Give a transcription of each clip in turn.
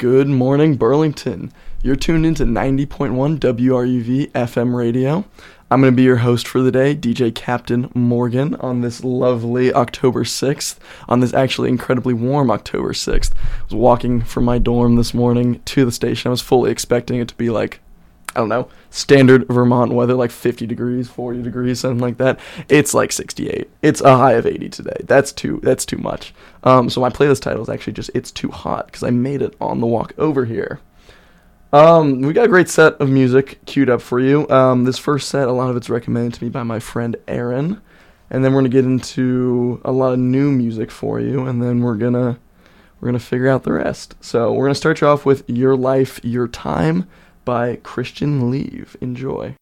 Good morning, Burlington. You're tuned into 90.1 WRUV FM radio. I'm going to be your host for the day, DJ Captain Morgan, on this lovely October 6th, on this actually incredibly warm October 6th. I was walking from my dorm this morning to the station. I was fully expecting it to be like, I don't know, standard Vermont weather, like 50 degrees, 40 degrees, something like that. It's like 68. It's a high of 80 today. That's too much. So my playlist title is actually just It's Too Hot, because I made it on the walk over here. We got a great set of music queued up for you. This first set, a lot of it's recommended to me by my friend Aaron, and then we're gonna get into a lot of new music for you, and then we're gonna figure out the rest. So we're gonna start you off with Your Life, Your Time by Christian Leave. Enjoy.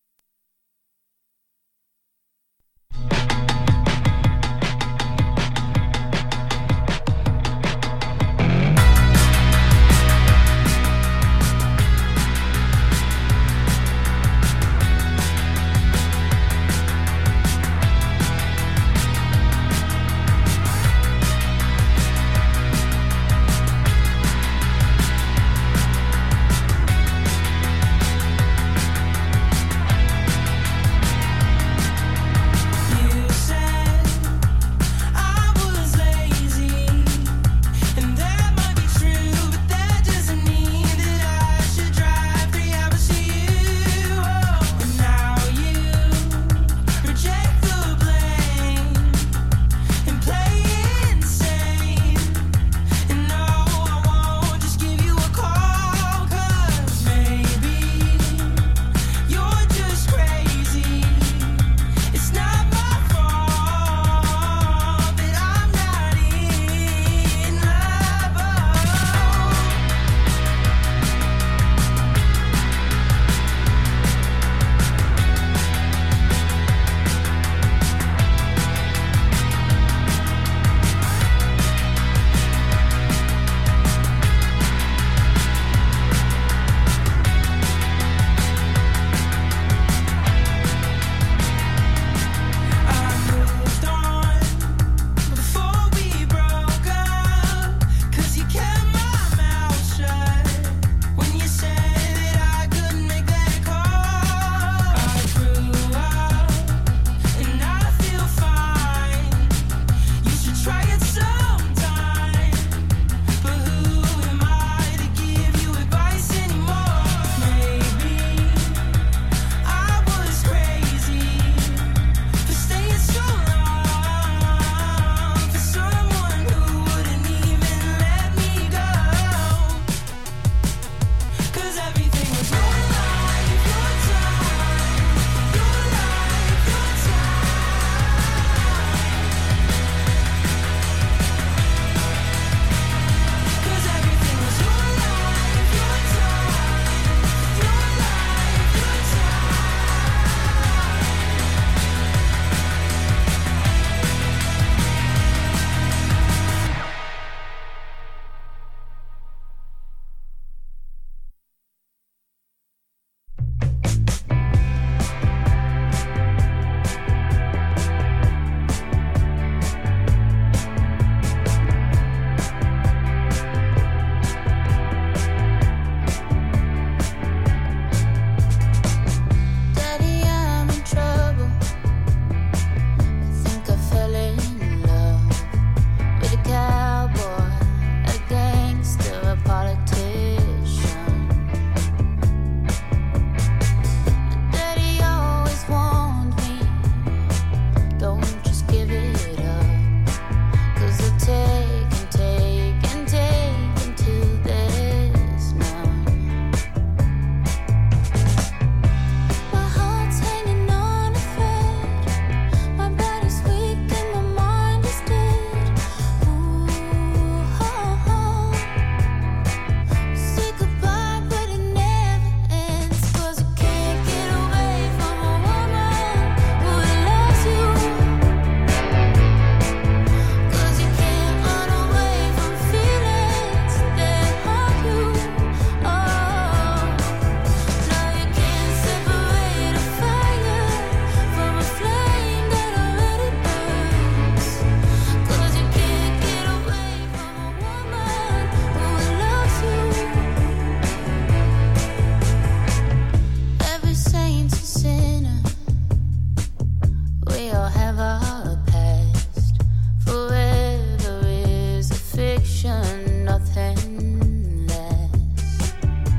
nothing less.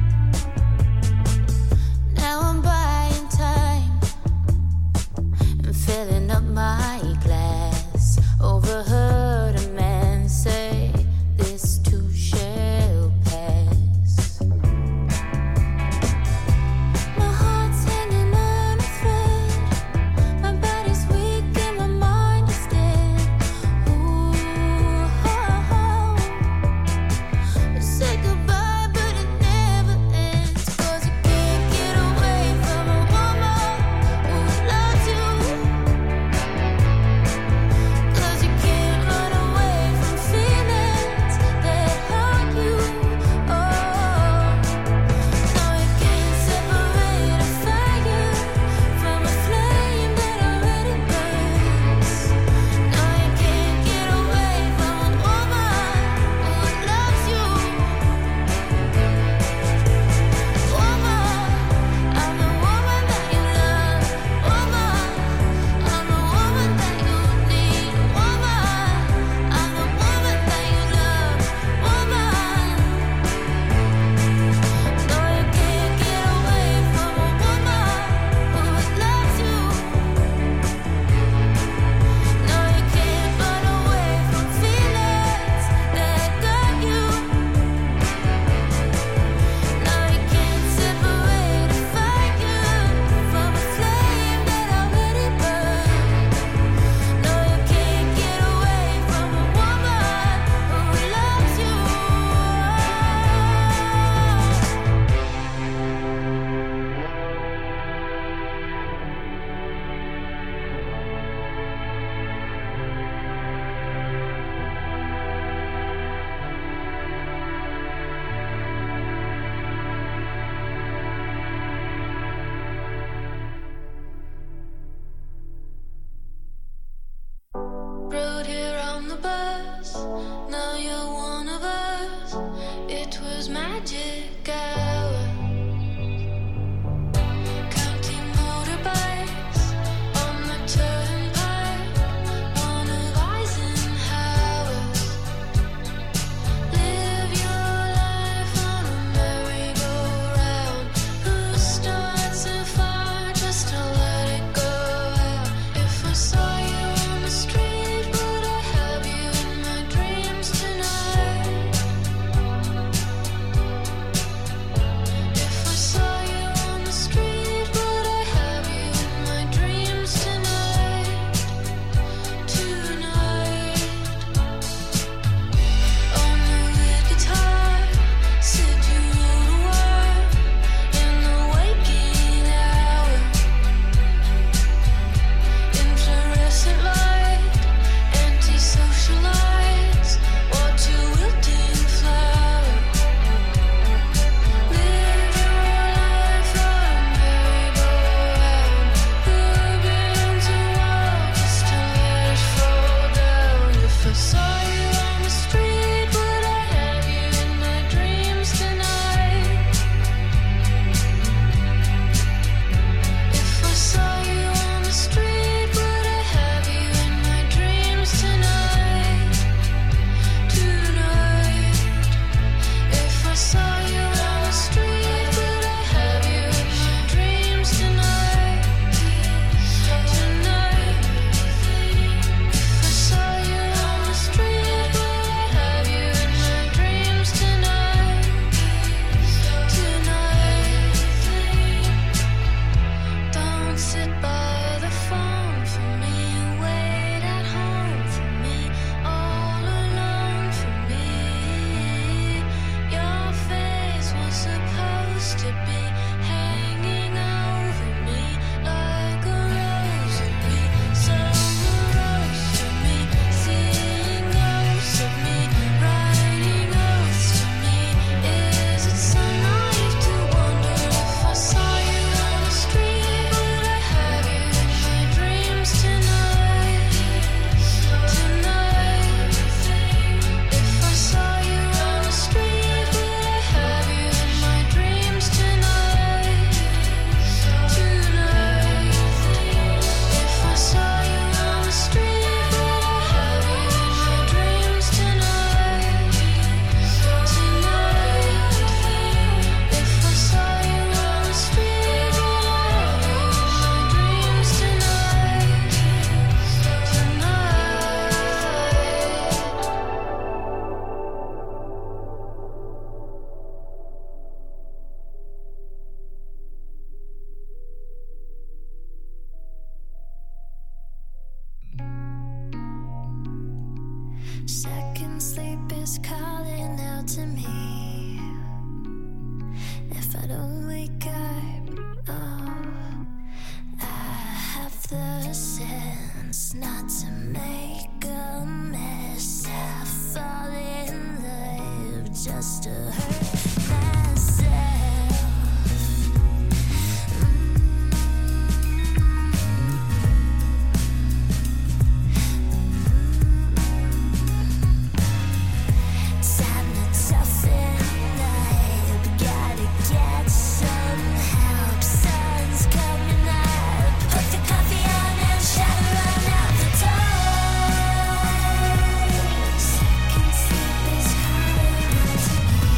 Now I'm buying time and filling up my glass. Overheard a man say, "This too shall pass." My heart's hanging on a thread. My body's weak and my mind is dead. Ooh, oh, oh. Second sleep is calling out to me. If I don't wake up, oh, I have the sense not to make a mess. I fall in love just to hurt myself. Time to toughen up, gotta get some help. Sun's coming up, put the coffee on and shadow run out the door. Second sleep is calling out to me.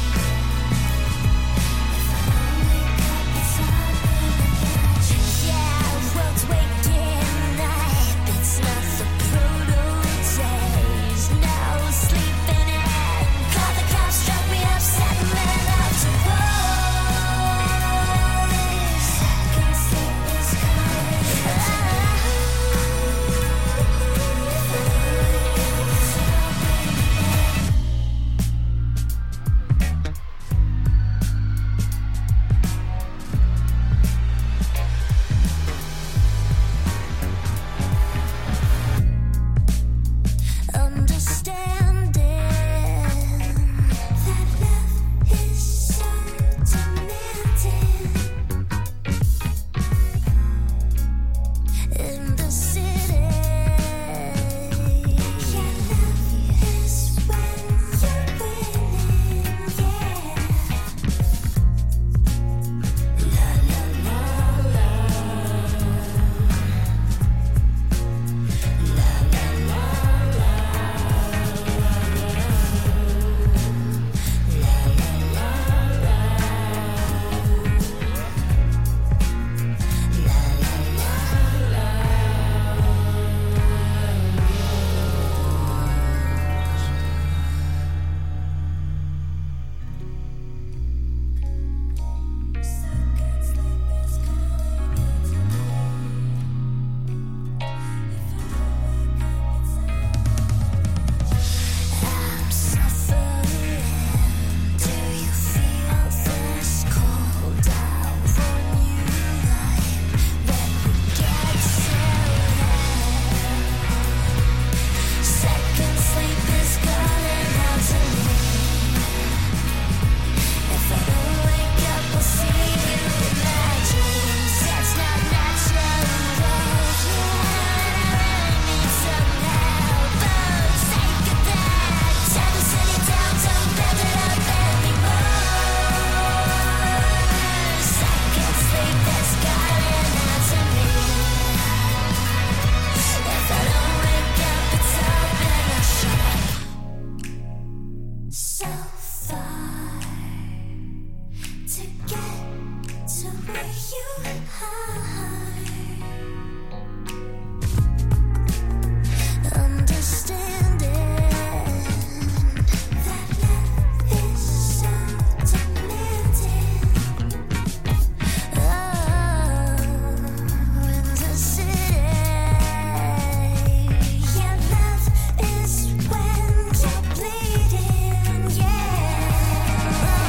If I don't wake up, it's all gonna get you. Yeah, world's waking up, it's not the brutal days. No sleeping in. Call the cops, drug me up, set the man out to war. Second sleep is calling. Understanding that love is so demanding. In the city, yeah, love is when you're winning, yeah. La la la la. I'm suffering. Do you feel this cold? I warn you, when we get so high. Second sleep is calling out to me. If I don't wake up, I'll see you in my dreams. It's not natural, I need some help. Oh, take it back. Tear the city down, don't build it up anymore. Second sleep is calling out to me. If I don't wake up, it's open or shut. So far to get to where you are. Understanding that love is so demanding. Oh, in the city, yeah, love is when you're bleeding, yeah.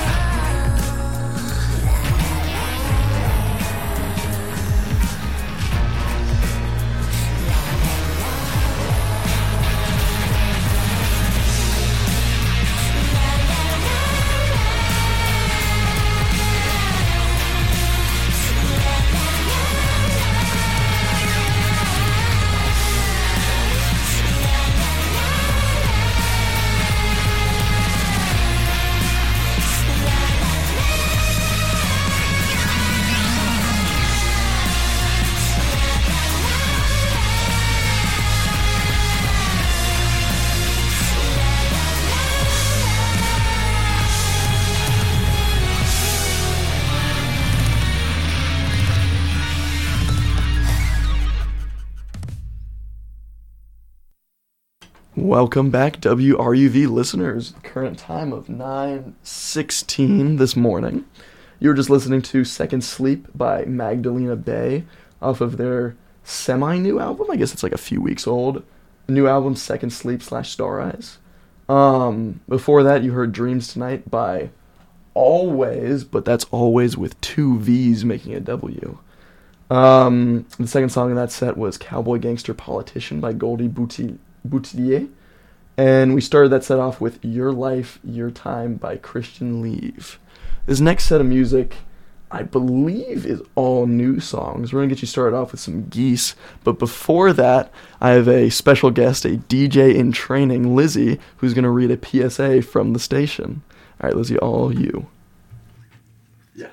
Welcome back, WRUV listeners. Current time of 9:16 this morning. You were just listening to Second Sleep by Magdalena Bay off of their semi-new album. I guess it's like a few weeks old. new album Second Sleep / Star Eyes. Before that, you heard Dreams Tonight by Always, but that's Always with two V's making a W. The second song in that set was Cowboy Gangster Politician by Goldie Boutillier. And we started that set off with Your Life, Your Time by Christian Leave. This next set of music, I believe, is all new songs. We're going to get you started off with some Geese. But before that, I have a special guest, a DJ in training, Lizzie, who's going to read a PSA from the station. All right, Lizzie, all you. Yeah.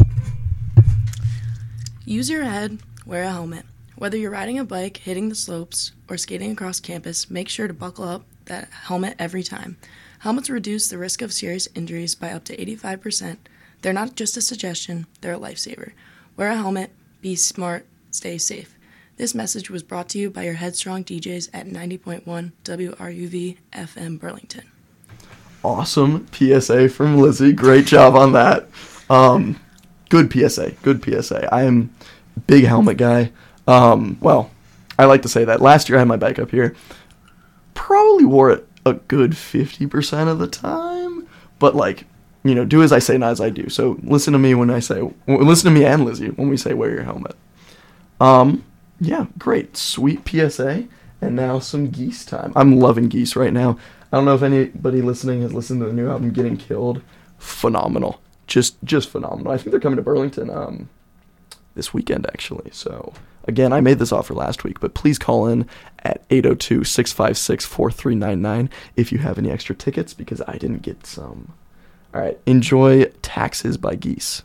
Use your head, wear a helmet. Whether you're riding a bike, hitting the slopes, or skating across campus, make sure to buckle up that helmet every time. Helmets reduce the risk of serious injuries by up to 85%. They're not just a suggestion, they're a lifesaver. Wear a helmet, be smart, stay safe. This message was brought to you by your Headstrong DJs at 90.1 WRUV FM Burlington. Awesome PSA from Lizzie. Great job on that. Good PSA. I am a big helmet guy. Well, I like to say that. Last year I had my bike up here. Probably wore it a good 50% of the time. But, like, you know, do as I say, not as I do. So listen to me listen to me and Lizzie when we say wear your helmet. Yeah, great. Sweet PSA. And now some Geese time. I'm loving Geese right now. I don't know if anybody listening has listened to the new album, Getting Killed. Phenomenal. Just phenomenal. I think they're coming to Burlington this weekend, actually. So, again, I made this offer last week, but please call in at 802-656-4399 if you have any extra tickets, because I didn't get some. All right, enjoy Taxes by Geese.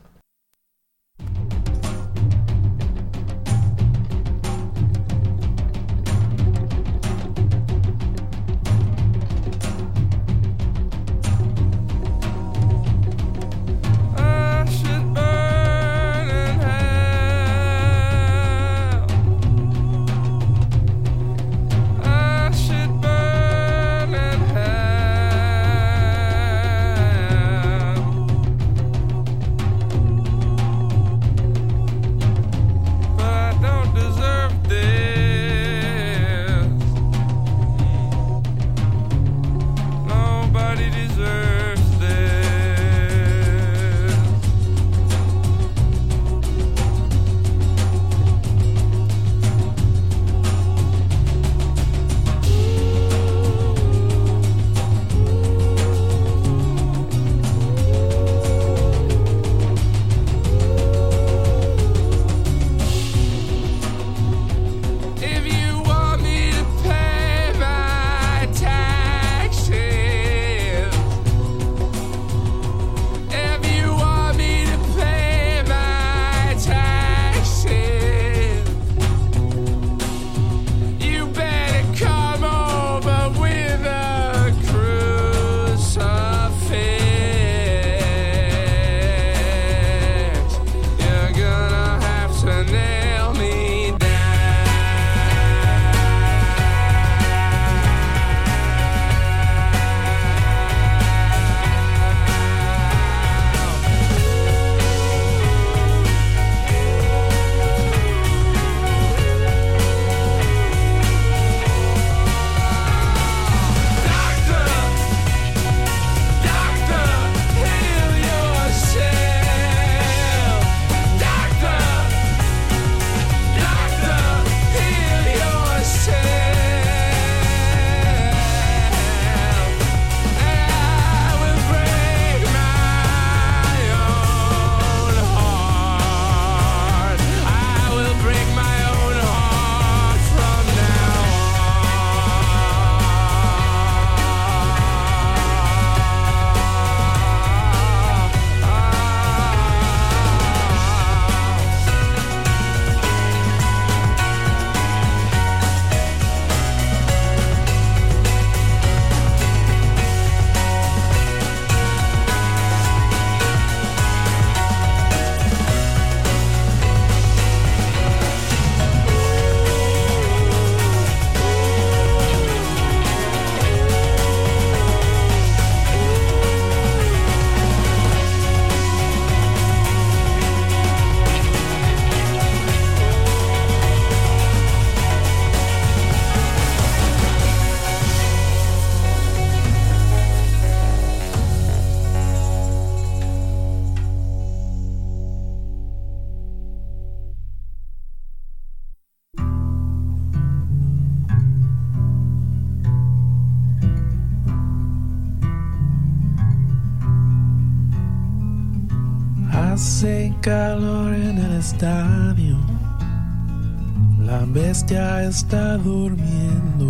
Hace calor en el estadio. La bestia está durmiendo.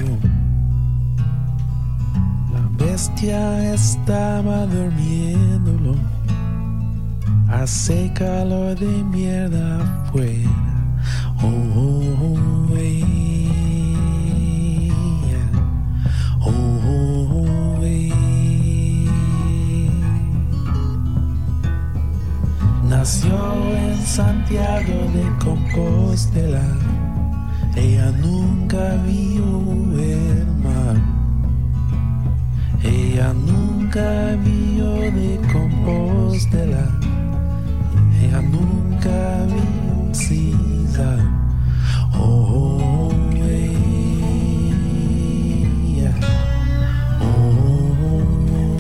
La bestia estaba durmiéndolo. Hace calor de mierda afuera. Oh, oh, oh, yeah. Oh, oh, oh, Nació en Santiago de Compostela. Ella nunca vio el mar. Ella nunca vio de Compostela. Ella nunca vio César. Oh, oh, yeah. Oh, oh.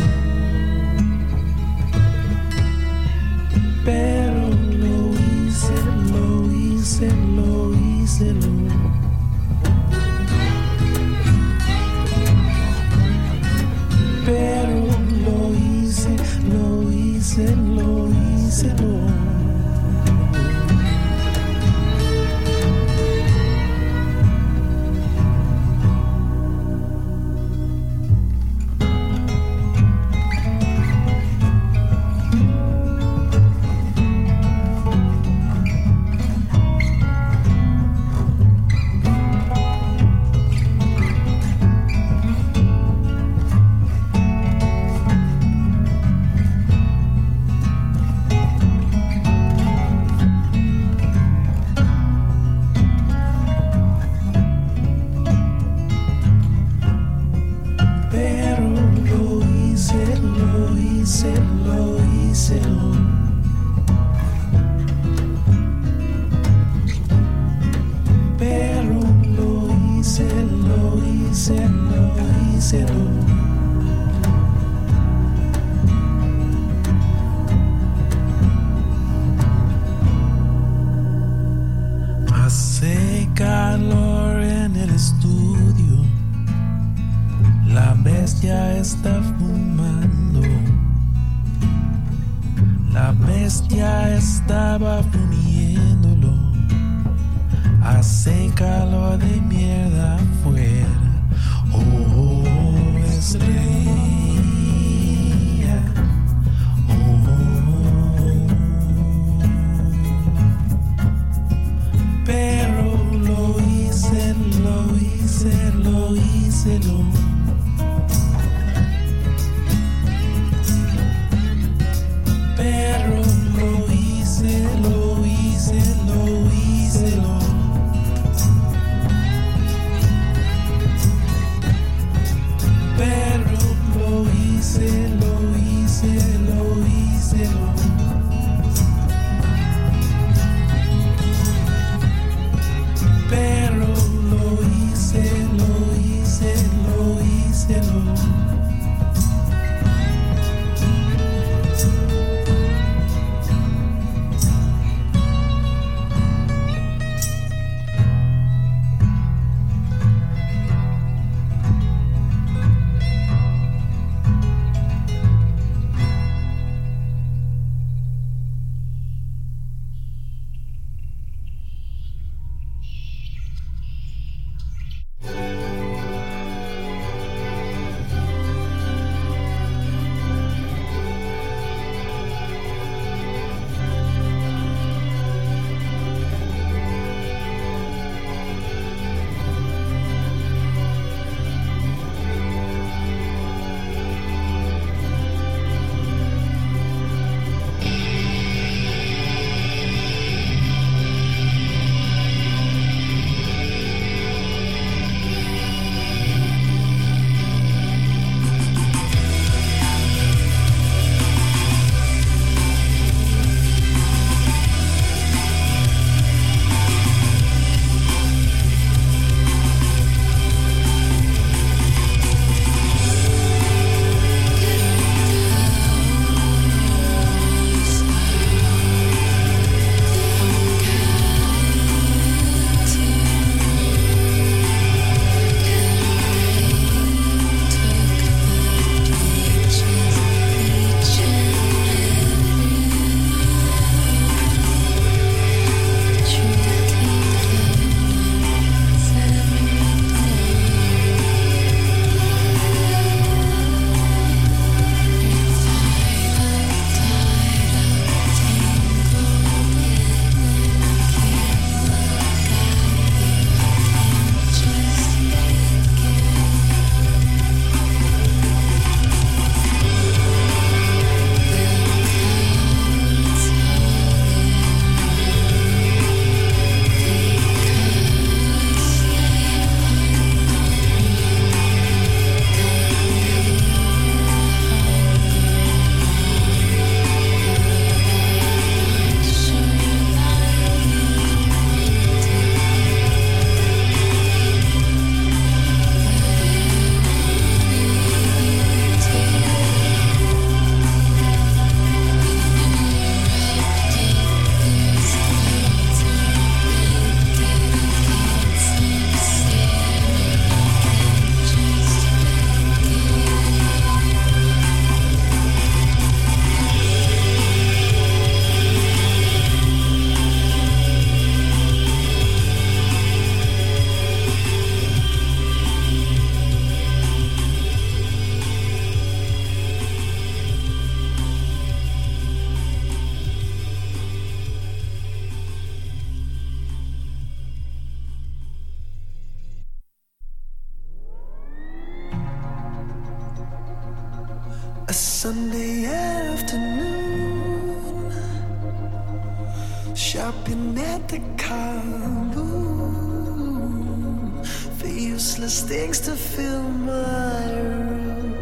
Pero lo hice, lo hice, lo hice, lo. Pero lo hice, lo hice, lo hice, lo. Hace calor en el estudio. La bestia está fumando. La bestia estaba fumiéndolo. Hace calor de mierda afuera. Oh, estrella. Oh, pero lo hice, lo hice, lo hice, lo. Pero lo hice, lo hice, lo hice, lo. Pero lo hice, lo hice, lo hice, lo. Pero lo hice, lo hice, lo hice. A Sunday afternoon, shopping at the Kowloon for useless things to fill my room.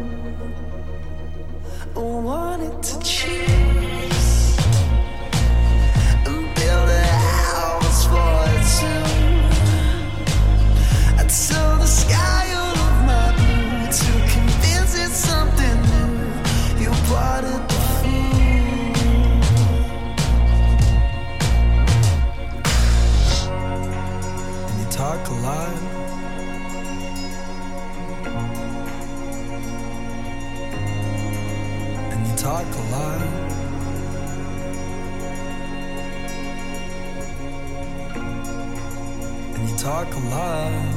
I wanted to choose and build a house for two. I'd sell the sky all of my blue to convince it's something new. You bought it the fool. And you talk a lot. And you talk a lot. And you talk a lot.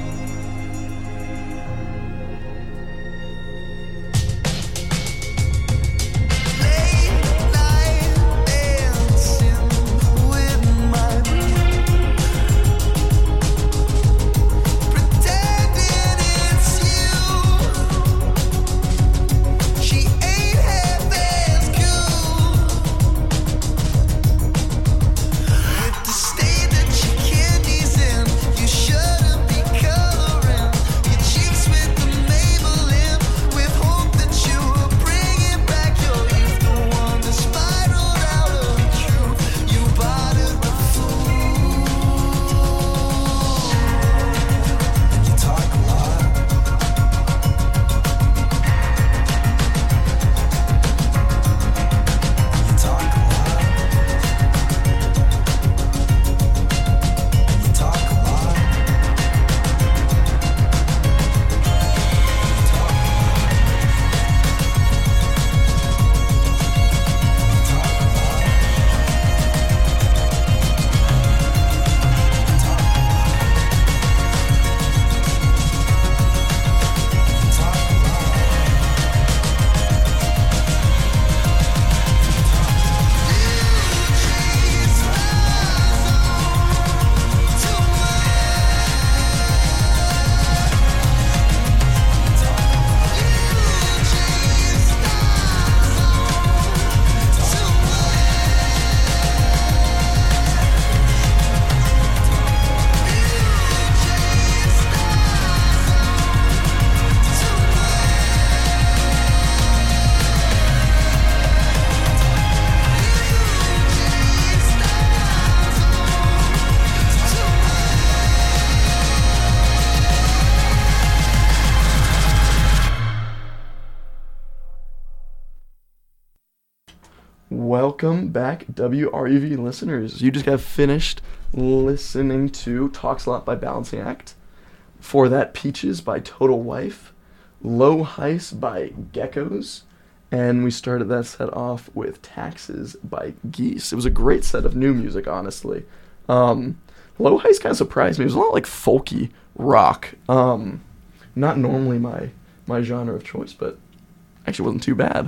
Welcome back, WRUV listeners. You just got finished listening to Talks a Lot by Balancing Act. For that, Peaches by Total Wife, Low Heist by Geckos, and we started that set off with Taxes by Geese. It was a great set of new music, honestly. Low Heist kind of surprised me. It was a lot like folky rock. Not normally my genre of choice, but actually wasn't too bad.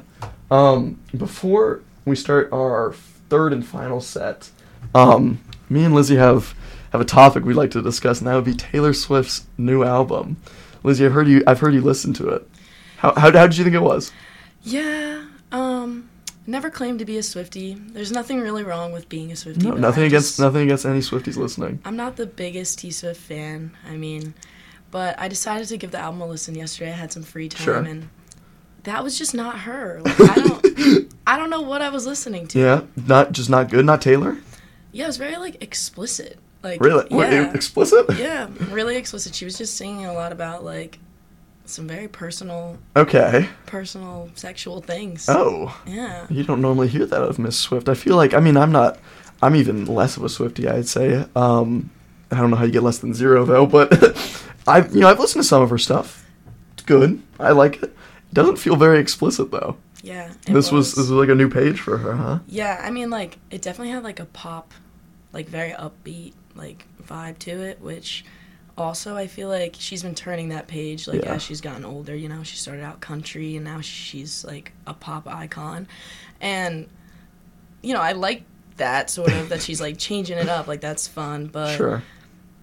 Before we start our third and final set, me and Lizzie have a topic we'd like to discuss, and that would be Taylor Swift's new album. Lizzie, I've heard you listen to it. How did you think it was? Yeah, never claimed to be a Swiftie. There's nothing really wrong with being a Swiftie. No, nothing against any Swifties listening. I'm not the biggest T-Swift fan. But I decided to give the album a listen yesterday. I had some free time, Sure. and that was just not her. Like, I don't know what I was listening to. Yeah, not good. Not Taylor. Yeah, it was very like explicit. Like Really? yeah, What, explicit? yeah, really explicit. She was just singing a lot about like some very personal sexual things. Oh. Yeah. You don't normally hear that of Miss Swift. I feel like, I'm even less of a Swiftie, I'd say. I don't know how you get less than 0 though, but I've listened to some of her stuff. It's good. I like it. It doesn't feel very explicit though. Yeah. This was like a new page for her, huh? Yeah, like it definitely had like a pop, like very upbeat like vibe to it, which also I feel like she's been turning that page like Yeah. as she's gotten older. She started out country and now she's like a pop icon, and I like that sort of that she's like changing it up, like that's fun. But Sure.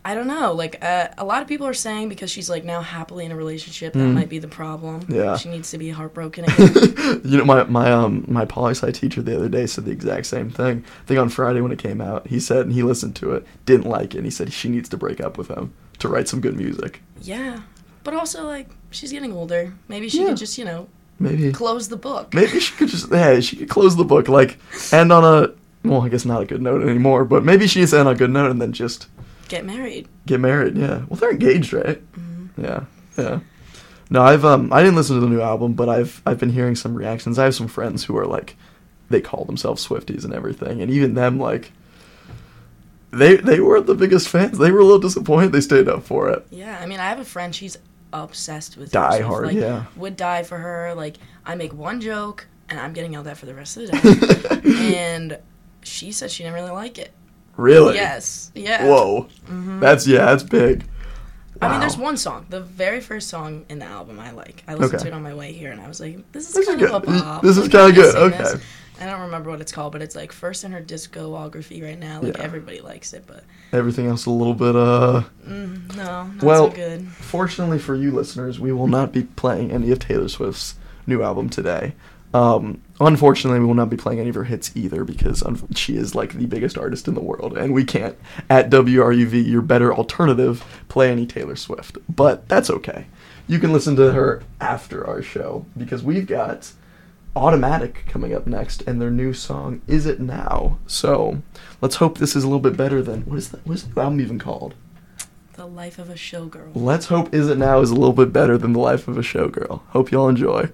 I don't know. Like, a lot of people are saying because she's, like, now happily in a relationship, that might be the problem. Yeah. She needs to be heartbroken again. You know, my poli-sci teacher the other day said the exact same thing. I think on Friday when it came out, he said, and he listened to it, didn't like it, and he said she needs to break up with him to write some good music. Yeah. But also, like, she's getting older. Maybe she Yeah. could just, Maybe. close the book. Maybe she could just, she could close the book, like, end on a, well, I guess not a good note anymore, but maybe she needs to end on a good note and then just Get married. get married, yeah. Well, they're engaged, right? Mm-hmm. Yeah. No, I didn't listen to the new album, but I've been hearing some reactions. I have some friends who are, like, they call themselves Swifties and everything, and even them, like, they weren't the biggest fans. They were a little disappointed they stayed up for it. Yeah, I mean, I have a friend, she's obsessed with Die Taylor Swift. hard, like, yeah. Would die for her. Like, I make one joke, and I'm getting yelled at for the rest of the day. And she said she didn't really like it. Really? Yes. Yeah. Whoa. That's big. I mean, Wow. there's one song, the very first song in the album I like. I listened Okay. to it on my way here, and I was like, this This is is kind of a good. bop. This is Like, kinda I good. sing this. Okay. I don't remember what it's called, but it's like first in her discography right now. Like, Yeah. everybody likes it, but Everything else a little bit, no, not Well, so good. Fortunately for you listeners, we will not be playing any of Taylor Swift's new album today. Unfortunately, we will not be playing any of her hits either because she is like the biggest artist in the world, and we can't, at WRUV, your better alternative, play any Taylor Swift. But that's okay. You can listen to her after our show because we've got Automatic coming up next, and their new song, Is It Now? So let's hope this is a little bit better than, what is the album even called? The Life of a Showgirl. Let's hope Is It Now is a little bit better than The Life of a Showgirl. Hope y'all enjoy.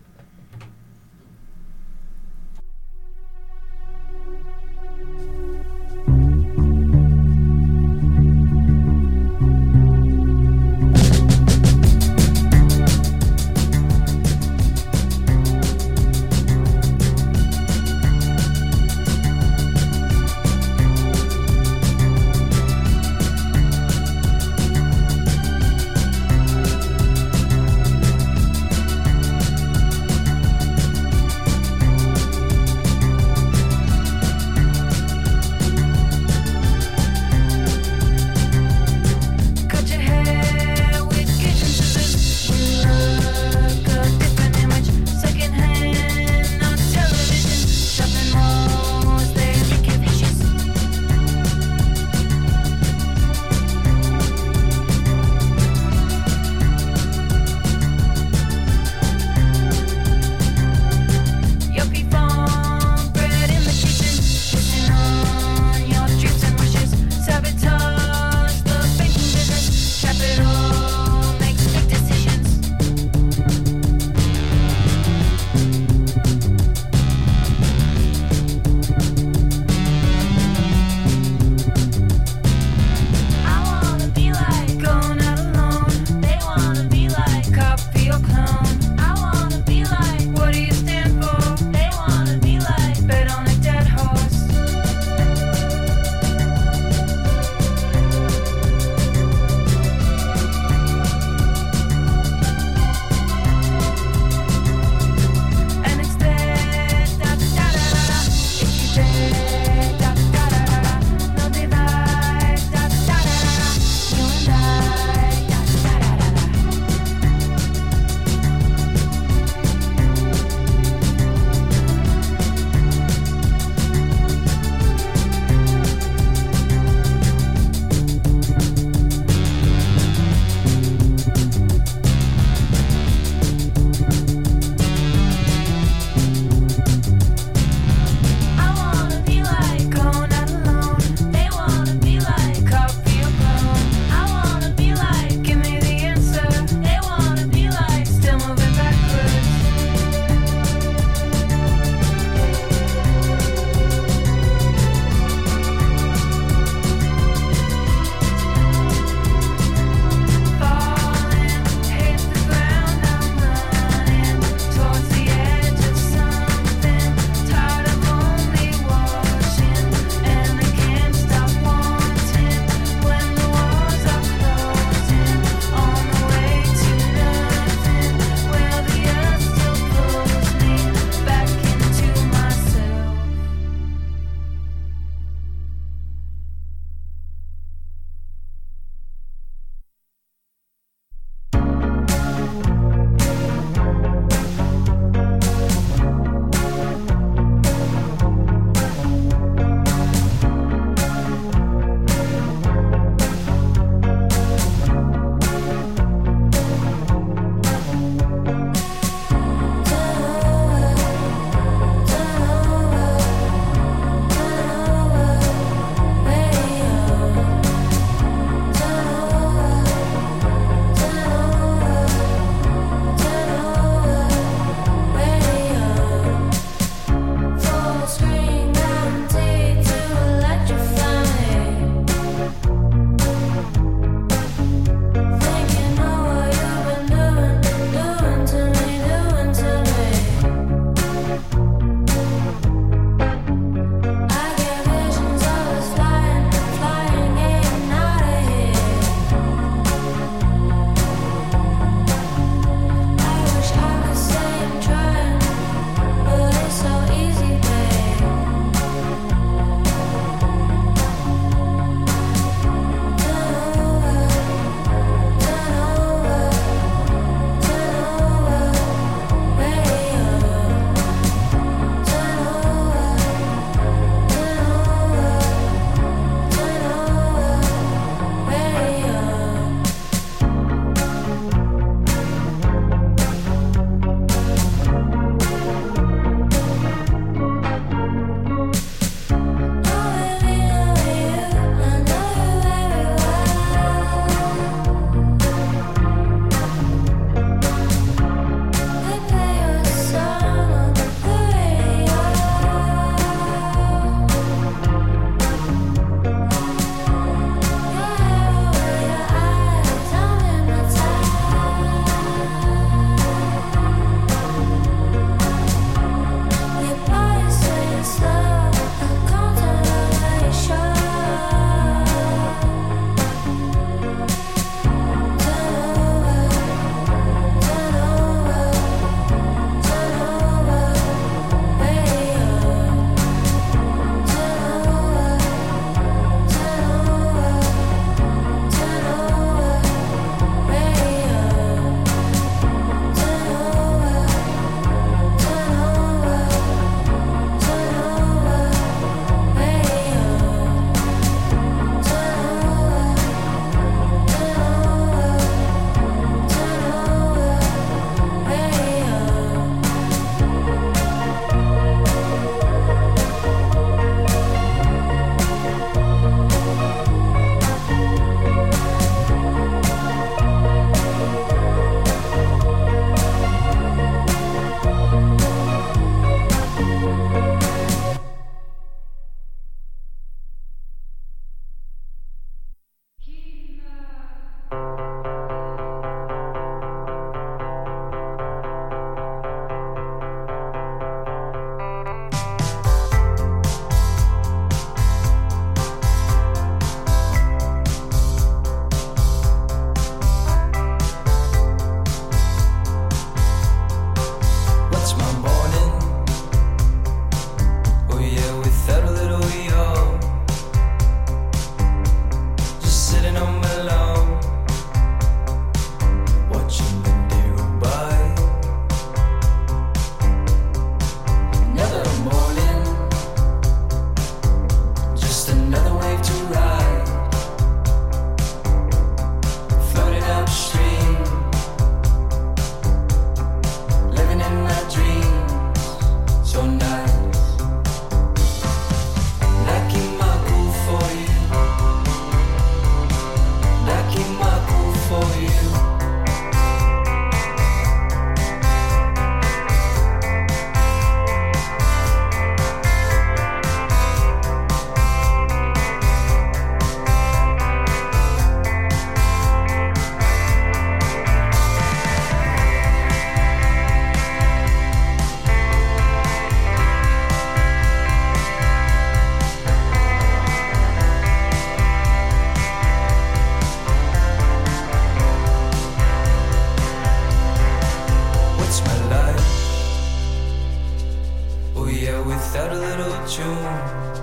Oh yeah, without a little June,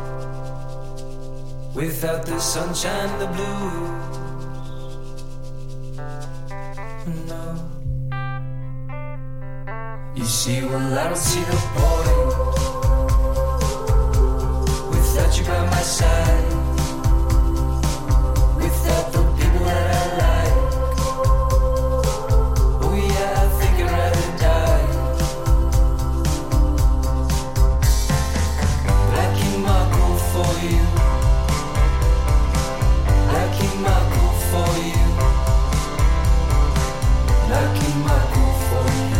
without the sunshine and the blues. No. You see, well, I don't see the point without you by my side, without the people that I like. Oh yeah, I think I'd rather die. But I keep my cool for you. I keep my cool for you. I keep my cool for you.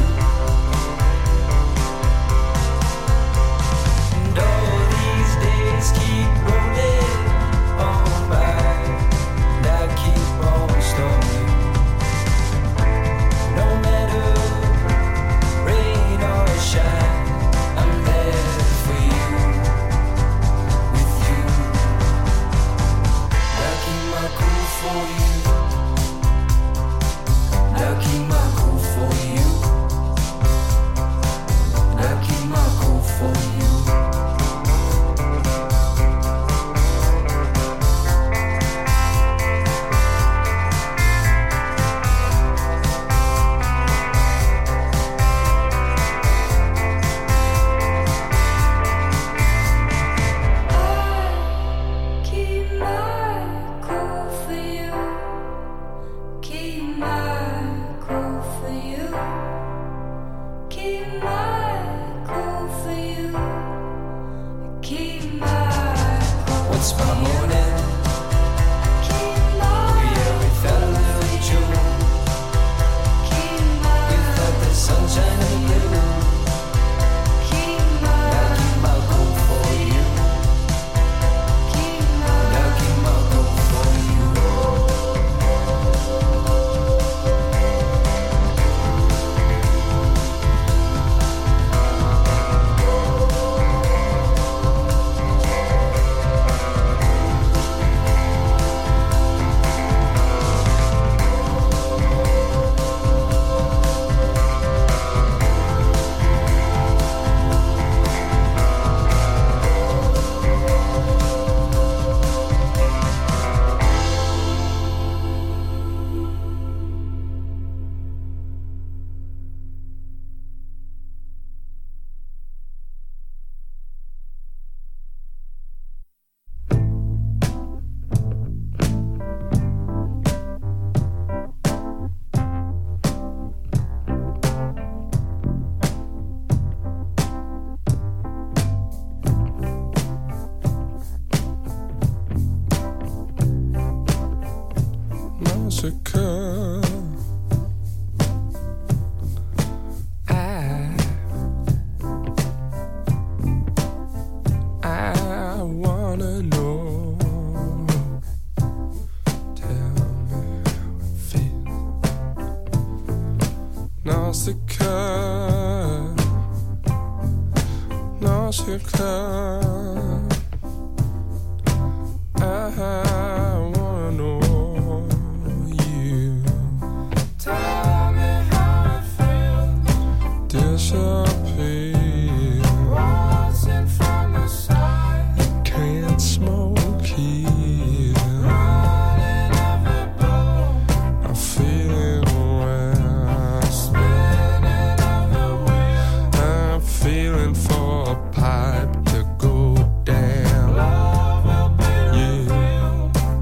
And all these days keep rolling on by, and I keep on stalling. No matter rain or shine, I'm there for you, with you. I keep my cool for you. I keep my cool for you. I keep my cool for you. Keep my cool for you. Keep my cool for you. Keep my cool for you. Keep my cool. What's my morning? Keep my Yeah, without a little June, keep my without the sunshine and the blue. keep my I keep my cool for you. keep my I keep my cool for you. Massacre. I wanna know. Tell me how it feels. Nausicaa, Nausicaa. I wanna know you. Tell me how it feels. Disappear. Watching from the side. Can't smoke here. Running every blow. I feel it when spinning everywhere. I'm feeling for a pipe to go down. Love will be real.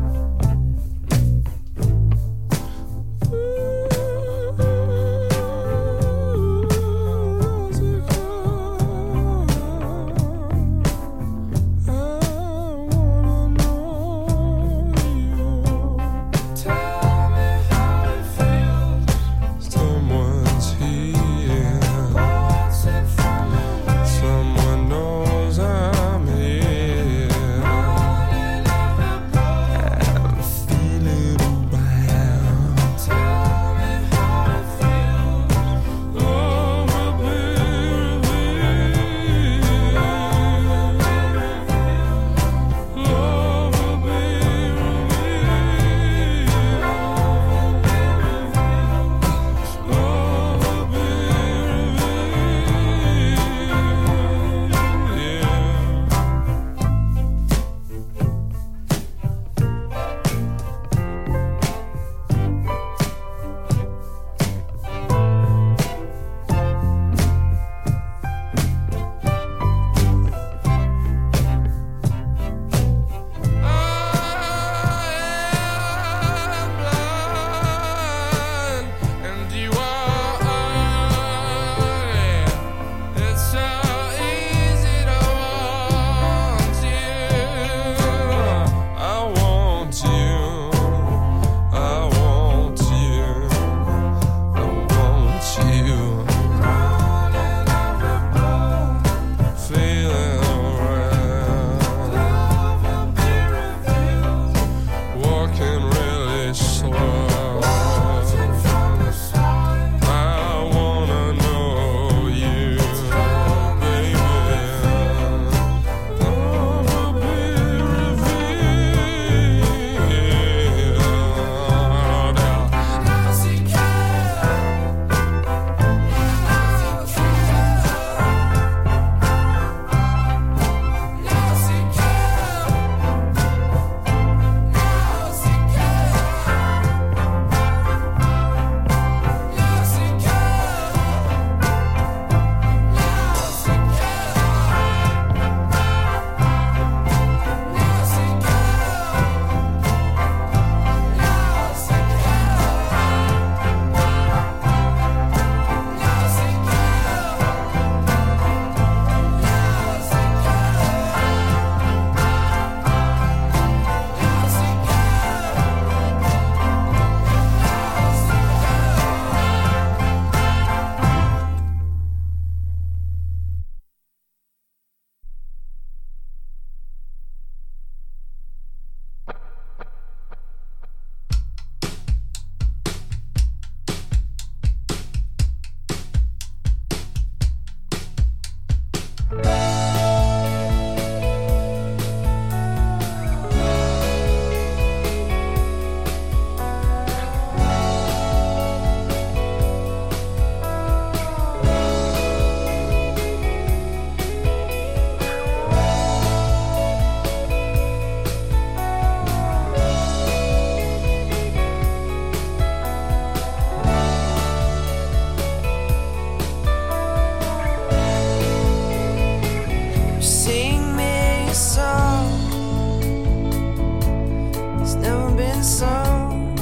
sing song.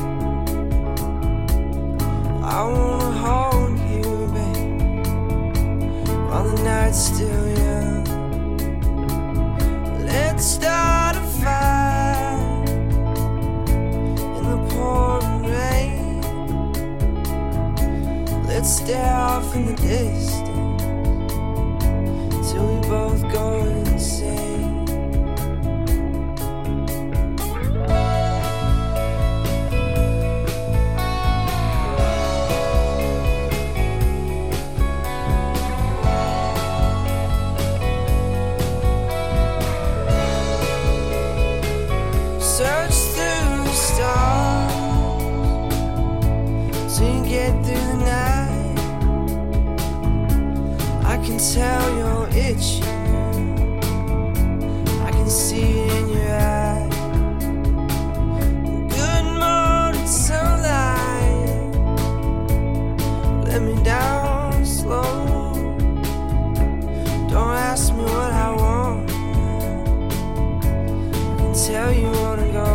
I wanna hold you, babe, while the night's still young. Let's start a fire in the pouring rain. Let's stare off in the distance till we both go insane. Search through the stars so you get through the night. I can tell you're itching. I can see it in your eye. Good morning, sunlight. Let me down slow. Don't ask me what I want. I can tell you wanna go.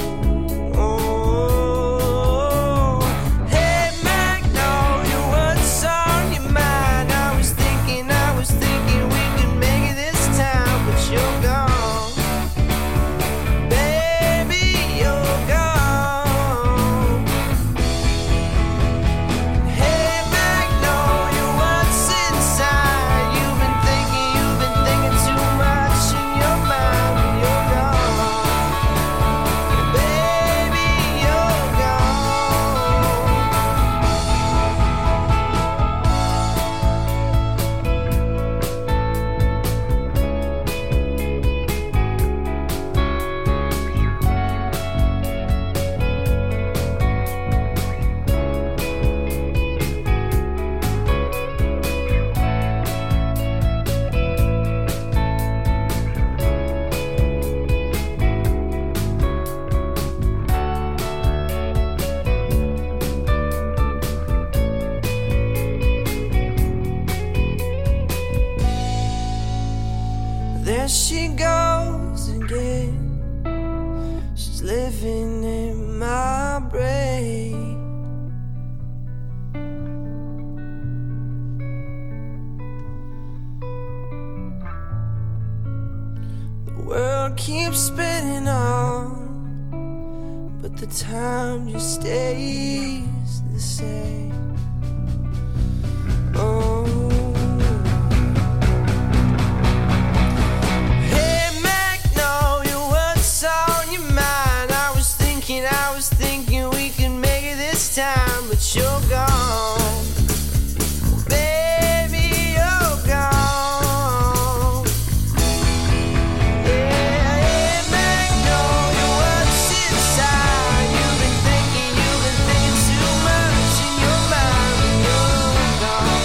Oh, hey Magnolia, what's on your mind? I was thinking we could make it this time, but you're gone. Baby, you're gone. Hey Magnolia, what's inside? You've been thinking too much in your mind, but you're gone. Baby, you're gone. There she goes again. She's living in my brain. The world keeps spinning on, but the time just stays the same. Oh. Hey Magnolia, what's on your mind? I was thinking we could make it this time, but you're gone. Baby, you're gone. Hey Magnolia, what's inside? You've been thinking too much in your mind, but you're gone.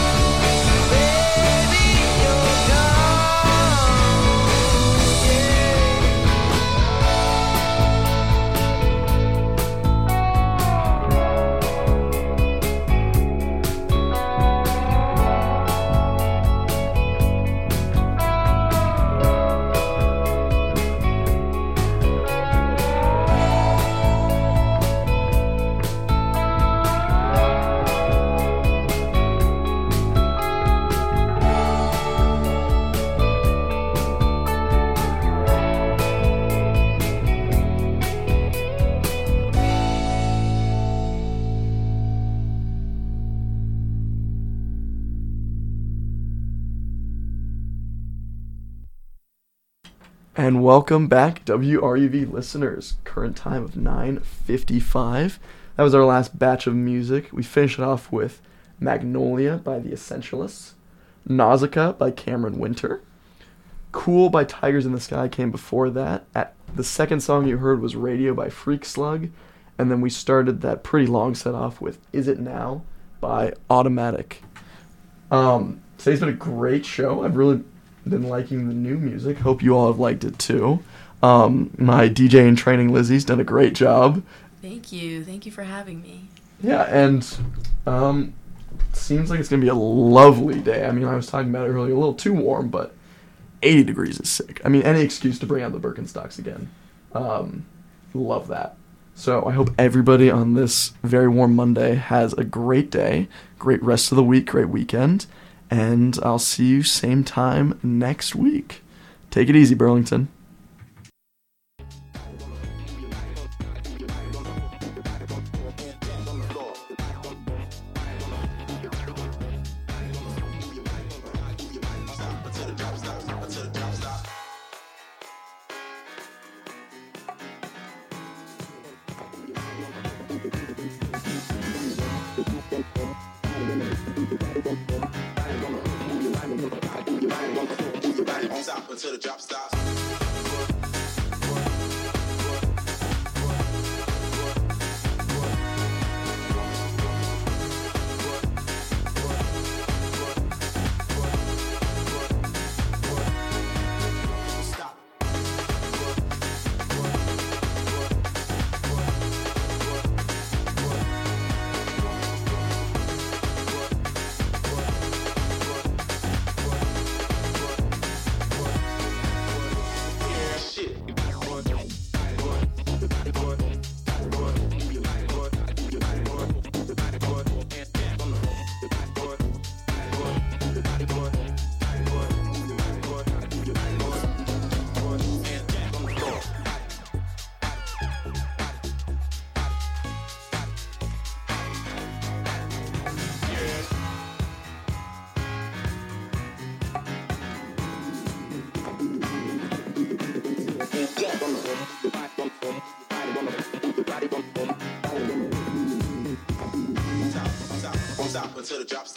Baby, you're gone. Yeah. And welcome back, WRUV listeners. Current time of 9:55. That was our last batch of music. We finished it off with Magnolia by The Essentialists, Nausicaa by Cameron Winter, Cool by Tigers in the Sky came before that. The second song you heard was Radio by Freak Slug, and then we started that pretty long set off with Is It Now by Automatic. Today's been a great show. I've really been liking the new music. Hope you all have liked it too. My DJ in training, Lizzie's done a great job. Thank you. Thank you for having me. Yeah, and seems like it's going to be a lovely day. I mean, I was talking about it earlier, a little too warm, but 80 degrees is sick. I mean, any excuse to bring out the Birkenstocks again. Love that. So I hope everybody on this very warm Monday has a great day, great rest of the week, great weekend, and I'll see you same time next week. Take it easy, Burlington. Until the drop stops. Until the drop stops.